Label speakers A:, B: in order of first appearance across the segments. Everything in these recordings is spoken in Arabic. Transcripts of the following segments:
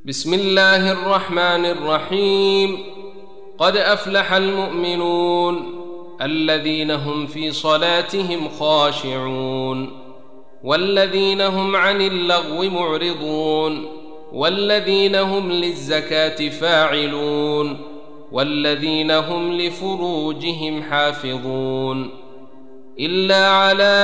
A: بسم الله الرحمن الرحيم. قد أفلح المؤمنون الذين هم في صلاتهم خاشعون والذين هم عن اللغو معرضون والذين هم للزكاة فاعلون والذين هم لفروجهم حافظون إلا على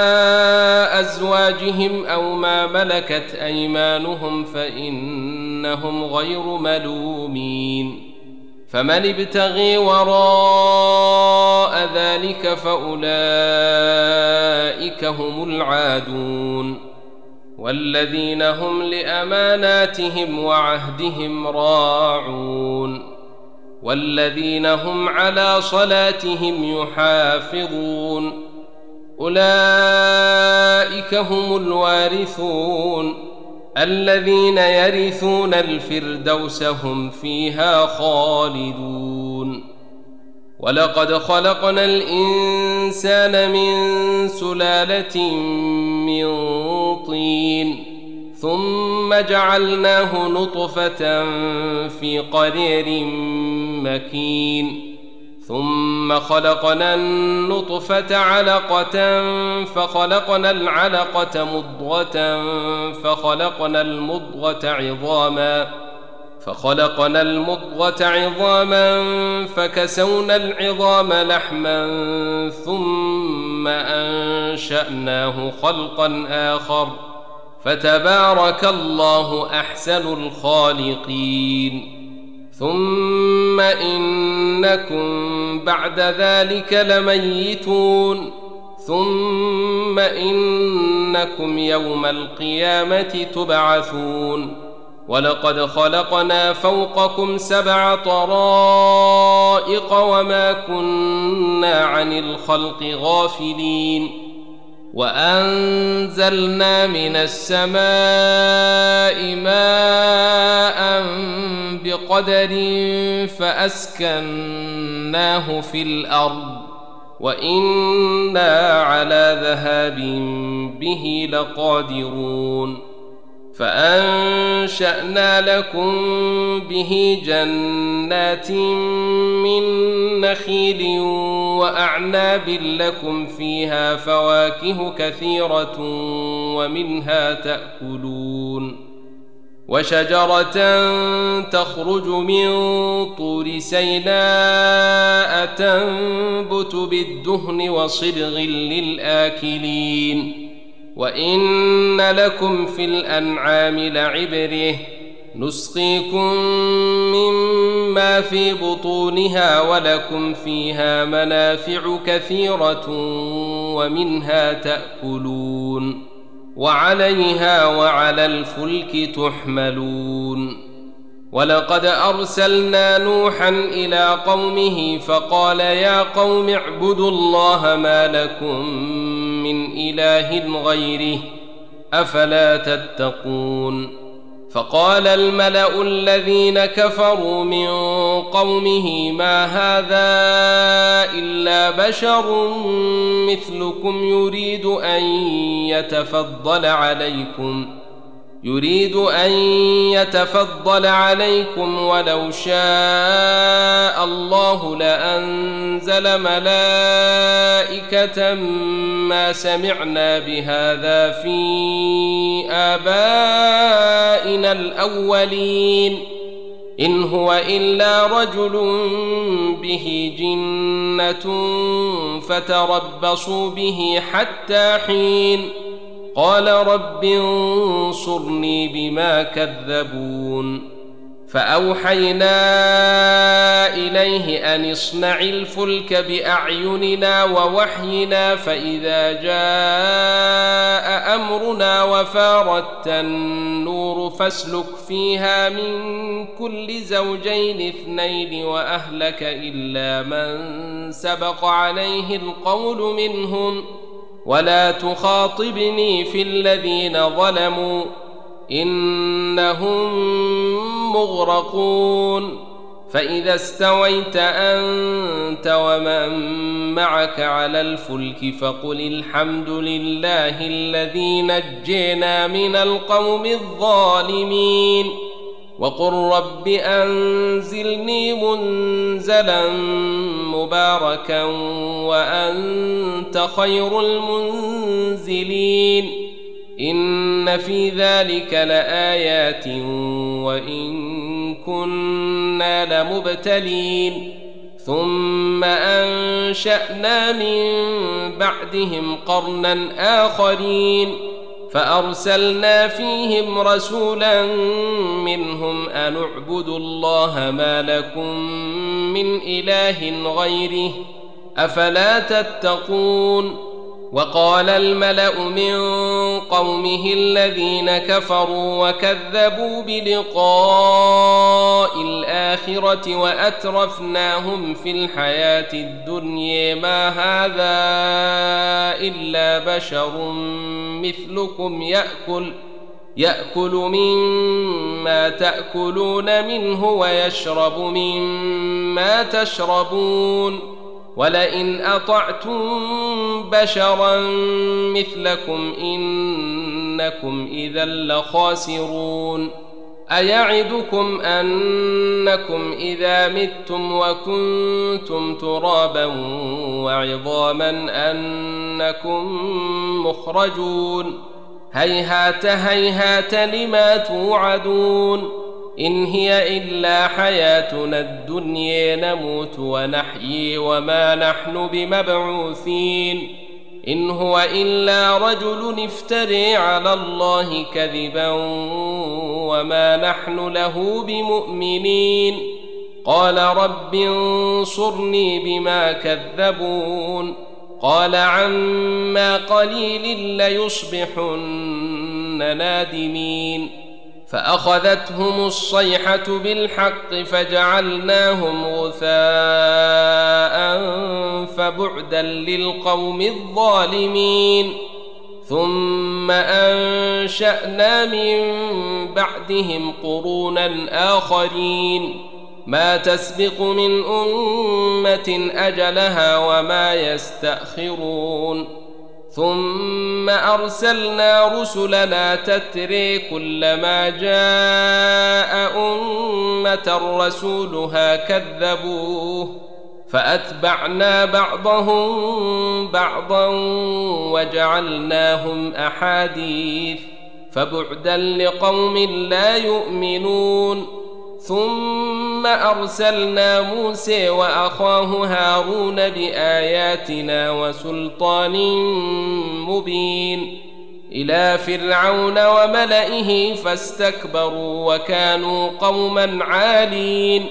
A: أزواجهم أو ما ملكت أيمانهم فإنهم غير ملومين. فمن ابتغي وراء ذلك فأولئك هم العادون والذين هم لأماناتهم وعهدهم راعون والذين هم على صلاتهم يحافظون أولئك هم الوارثون الذين يرثون الفردوس هم فيها خالدون. ولقد خلقنا الإنسان من سلالة من طين ثم جعلناه نطفة في قرير مكين ثم خلقنا النطفة علقة فخلقنا العلقة مضغة فخلقنا المضغة عظاما فكسونا العظام لحما ثم أنشأناه خلقا آخر فتبارك الله أحسن الخالقين. ثم إنكم بعد ذلك لميتون ثم إنكم يوم القيامة تبعثون. ولقد خلقنا فوقكم 7 طرائق وما كنا عن الخلق غافلين وأنزلنا من السماء ماء بقدر فأسكناه في الأرض وإنا على ذهاب به لقادرون. فأنشأنا لكم به جنات من نخيل وأعناب لكم فيها فواكه كثيرة ومنها تأكلون وشجرة تخرج من طور سيناء تنبت بالدهن وصبغ للآكلين. وإن لكم في الأنعام لعبرة نسقيكم مما في بطونها ولكم فيها منافع كثيرة ومنها تأكلون وعليها وعلى الفلك تحملون. ولقد أرسلنا نوحا إلى قومه فقال يا قوم اعبدوا الله ما لكم من إله غيره أفلا تتقون. فقال الملأ الذين كفروا من قومه ما هذا إلا بشر مثلكم يريد أن يتفضل عليكم ولو شاء الله لأنزل ملائكة ما سمعنا بهذا في آبائنا الأولين إن هو إلا رجل به جنة فتربصوا به حتى حين. قال رب انصرني بما كذبون. فأوحينا إليه أن اصنع الفلك بأعيننا ووحينا فإذا جاء أمرنا وفارت النور فاسلك فيها من كل زوجين 2 وأهلك إلا من سبق عليه القول منهم ولا تخاطبني في الذين ظلموا إنهم مغرقون. فإذا استويت أنت ومن معك على الفلك فقل الحمد لله الذي نجينا من القوم الظالمين وقل رب أنزلني منزلا مباركا وأنت خير المنزلين إن في ذلك لآيات وإن كنا لمبتلين ثم أنشأنا من بعدهم قرنا آخرين فأرسلنا فيهم رسولا منهم أن اعبدوا الله ما لكم من إله غيره أفلا تتقون وقال الملأ من قومه الذين كفروا وكذبوا بلقاء الآخرة وأترفناهم في الحياة الدنيا ما هذا إلا بشر مثلكم يأكل مما تأكلون منه ويشرب مما تشربون ولئن أطعتم بشرا مثلكم إنكم إذا لخاسرون أيعدكم أنكم إذا متم وكنتم ترابا وعظاما أنكم مخرجون هيهات هيهات لما توعدون إن هي إلا حياتنا الدنيا نموت ونحيي وما نحن بمبعوثين إن هو إلا رجل افتري على الله كذبا وما نحن له بمؤمنين قال رب انصرني بما كذبون قال عما قليل ليصبحن نادمين فأخذتهم الصيحة بالحق فجعلناهم غثاء فبعدا للقوم الظالمين ثم أنشأنا من بعدهم قرونا آخرين ما تسبق من أمة أجلها وما يستأخرون ثم أرسلنا رسلنا تتري كلما جاء أمة رسولها كذبوه فأتبعنا بعضهم بعضا وجعلناهم أحاديث فبعدا لقوم لا يؤمنون ثم أرسلنا موسى وأخاه هارون بآياتنا وسلطان مبين إلى فرعون وملئه فاستكبروا وكانوا قوما عالين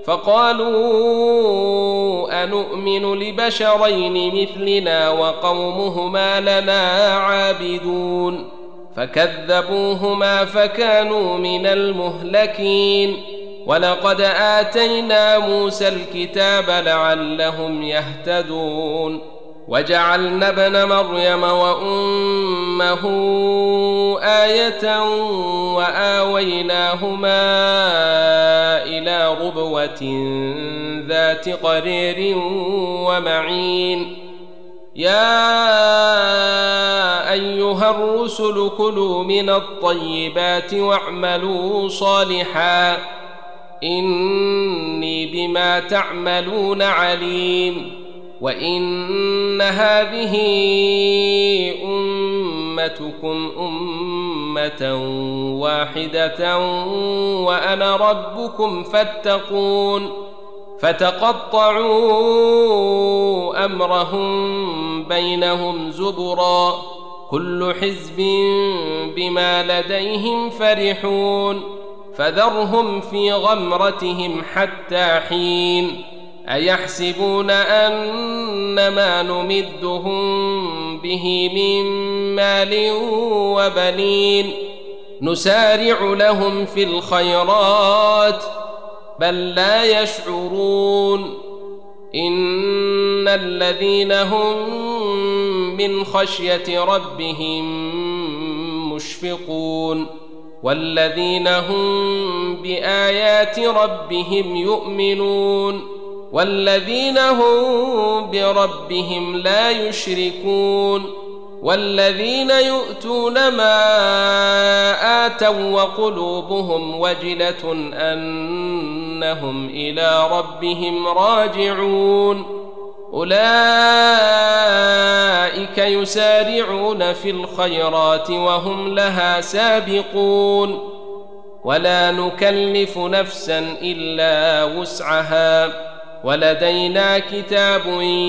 A: فقالوا أنؤمن لبشرين مثلنا وقومهما لنا عابدون فكذبوهما فكانوا من المهلكين ولقد آتينا موسى الكتاب لعلهم يهتدون وجعلنا ابن مريم وأمه آية وآويناهما إلى ربوة ذات قرير ومعين يا أيها الرسل كلوا من الطيبات واعملوا صالحا إني بما تعملون عليم وإن هذه أمتكم أمة واحدة وأنا ربكم فاتقون فتقطعوا أمرهم بينهم زبرا كل حزب بما لديهم فرحون فذرهم في غمرتهم حتى حين أيحسبون أنما نمدهم به من مال وبنين نسارع لهم في الخيرات بل لا يشعرون إن الذين هم من خشية ربهم مشفقون والذين هم بآيات ربهم يؤمنون والذين هم بربهم لا يشركون والذين يؤتون ما آتوا وقلوبهم وجلة أنهم إلى ربهم راجعون أولئك يسارعون في الخيرات وهم لها سابقون ولا نكلف نفسا إلا وسعها ولدينا كتاب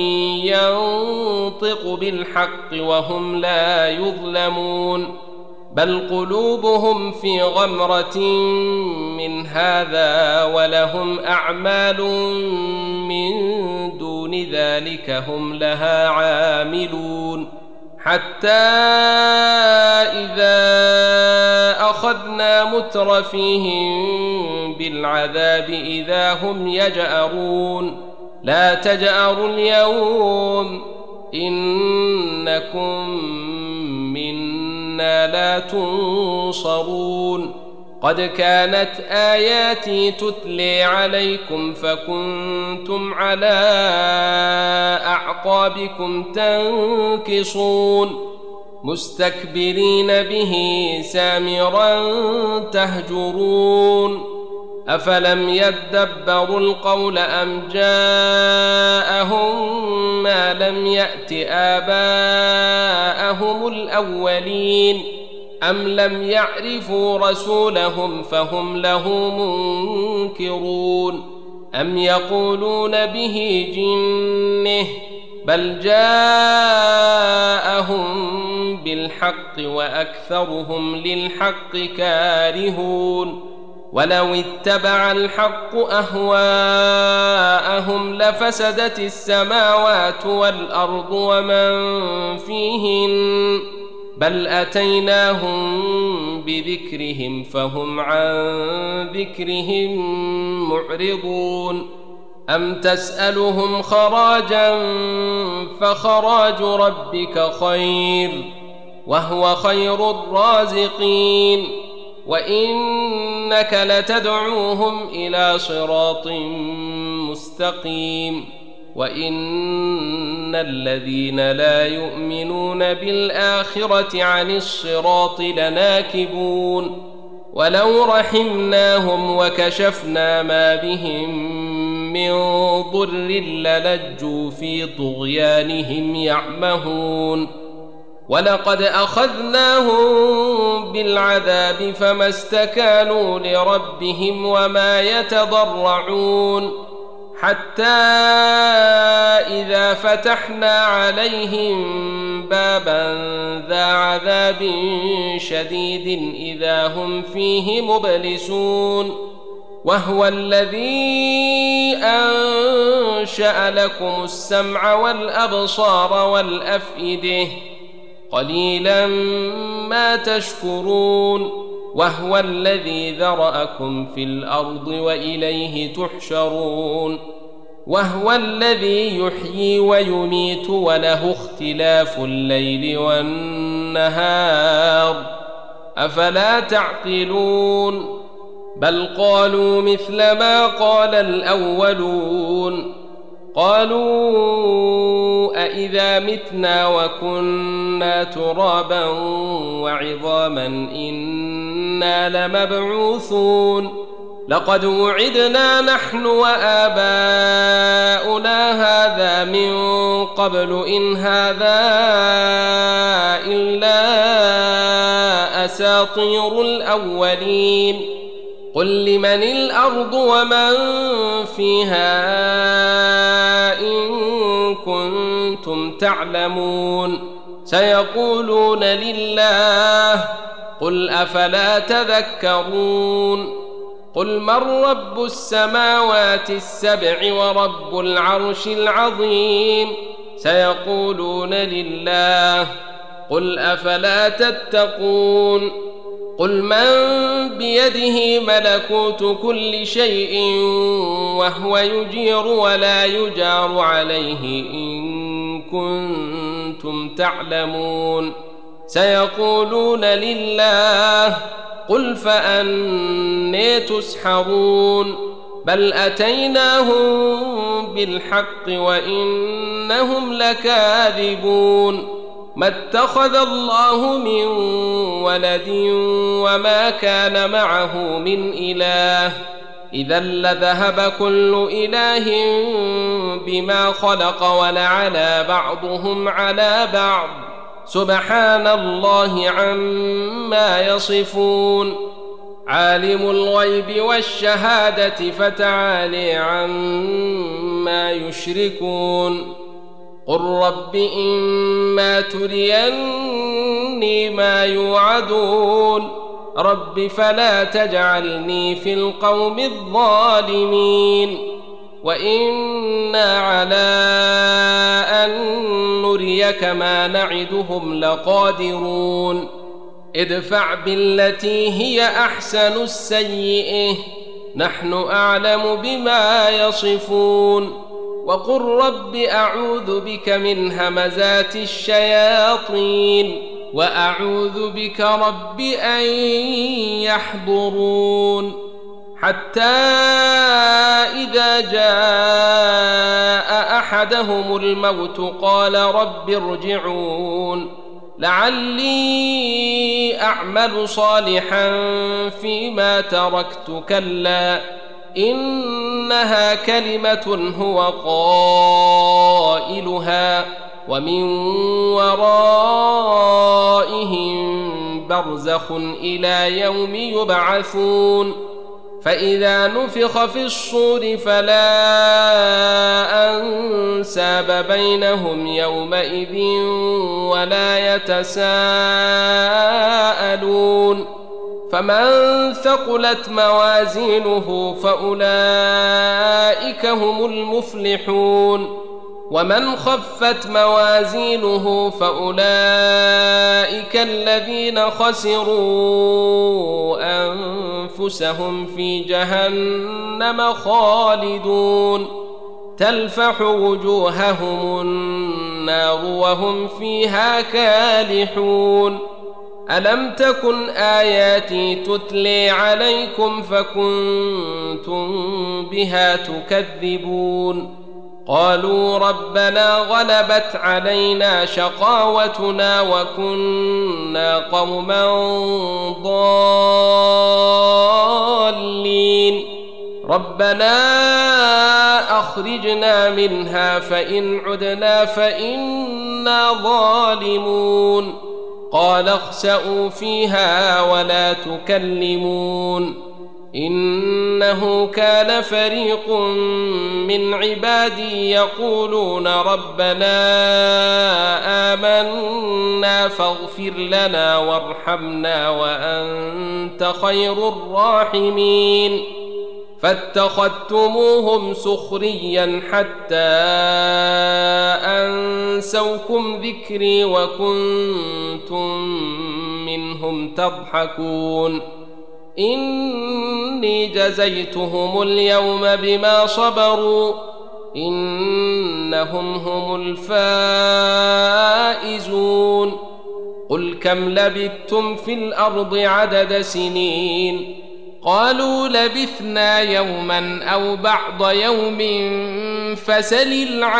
A: ينطق بالحق وهم لا يظلمون بل قلوبهم في غمرة من هذا ولهم أعمال من دون ذلك هم لها عاملون حتى إذا أخذنا مترفيهم بالعذاب إذا هم يجأرون لا تجأروا اليوم إنكم منا لا تنصرون قد كانت آياتي تتلي عليكم فكنتم على أعقابكم تنكصون مستكبرين به سامرا تهجرون أفلم يدبروا القول أم جاءهم ما لم يأت آباءهم الأولين أم لم يعرفوا رسولهم فهم له منكرون أم يقولون به جنة بل جاءهم بالحق وأكثرهم للحق كارهون ولو اتبع الحق أهواءهم لفسدت السماوات والأرض ومن فيهن بل أتيناهم بذكرهم فهم عن ذكرهم معرضون أم تسألهم خراجا فخراج ربك خير وهو خير الرازقين وإنك لتدعوهم إلى صراط مستقيم وإن الذين لا يؤمنون بالآخرة عن الصراط لناكبون ولو رحمناهم وكشفنا ما بهم من ضر للجوا في طغيانهم يعمهون ولقد أخذناهم بالعذاب فما استكانوا لربهم وما يتضرعون حتى إذا فتحنا عليهم بابا ذا عذاب شديد إذا هم فيه مبلسون وهو الذي أنشأ لكم السمع والأبصار والأفئدة قليلا ما تشكرون وهو الذي ذرأكم في الأرض وإليه تحشرون وهو الذي يحيي ويميت وله اختلاف الليل والنهار أفلا تعقلون بل قالوا مثل ما قال الأولون قالوا أإذا متنا وكنا ترابا وعظاما إنا لمبعوثون لقد وعدنا نحن وآباؤنا هذا من قبل إن هذا إلا أساطير الأولين قل لمن الأرض ومن فيها إن كنتم تعلمون سيقولون لله قل أفلا تذكرون قل من رب السماوات السبع ورب العرش العظيم سيقولون لله قل أفلا تتقون قل من بيده ملكوت كل شيء وهو يجير ولا يجار عليه إن كنتم تعلمون سيقولون لله قل فأنى تسحرون بل أتيناهم بالحق وإنهم لكاذبون ما اتخذ الله من ولد وما كان معه من إله إذا لذهب كل إله بما خلق ولعلى بعضهم على بعض سبحان الله عما يصفون عالم الغيب والشهادة فتعالي عما يشركون قل رب إما تريني ما يوعدون رب فلا تجعلني في القوم الظالمين وإنا على أن نريك ما نعدهم لقادرون ادفع بالتي هي أحسن السيئة نحن أعلم بما يصفون وقل رب أعوذ بك من همزات الشياطين وأعوذ بك رب أن يحضرون حتى إذا جاء أحدهم الموت قال رب ارجعون لعلي أعمل صالحا فيما تركت كلا إنها كلمة هو قائلها ومن ورائهم برزخ إلى يوم يبعثون فإذا نفخ في الصور فلا أنساب بينهم يومئذ ولا يتساءلون فمن ثقلت موازينه فأولئك هم المفلحون ومن خفت موازينه فأولئك الذين خسروا أنفسهم في جهنم خالدون تلفح وجوههم النار وهم فيها كالحون ألم تكن آياتي تتلي عليكم فكنتم بها تكذبون قالوا ربنا غلبت علينا شقاوتنا وكنا قوما ضالين ربنا أخرجنا منها فإن عدنا فإنا ظالمون قال اخسئوا فيها ولا تكلمون إنه كان فريق من عبادي يقولون ربنا آمنا فاغفر لنا وارحمنا وأنت خير الراحمين فاتخذتموهم سخريا حتى أنسوكم ذكري وكنتم منهم تضحكون إني جزيتهم اليوم بما صبروا إنهم هم الفائزون قل كم لبثتم في الأرض عدد سنين قالوا لبثنا يوما أو بعض يوم فسل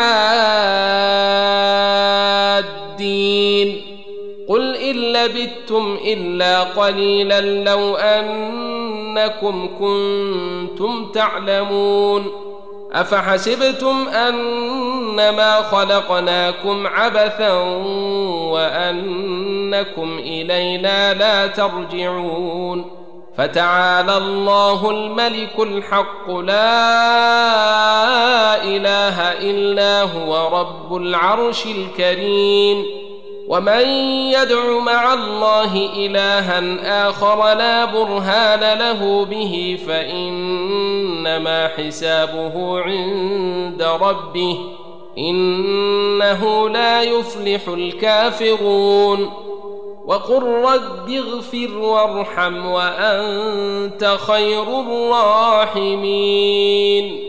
A: العادين قل إن لبثتم إلا قليلا لو أنكم كنتم تعلمون أفحسبتم أنما خلقناكم عبثا وأنكم إلينا لا ترجعون فتعالى الله الملك الحق لا إله إلا هو رب العرش الكريم ومن يدع مع الله إلها آخر لا برهان له به فإنما حسابه عند ربه إنه لا يفلح الكافرون وقل رب اغفر وارحم وأنت خير الراحمين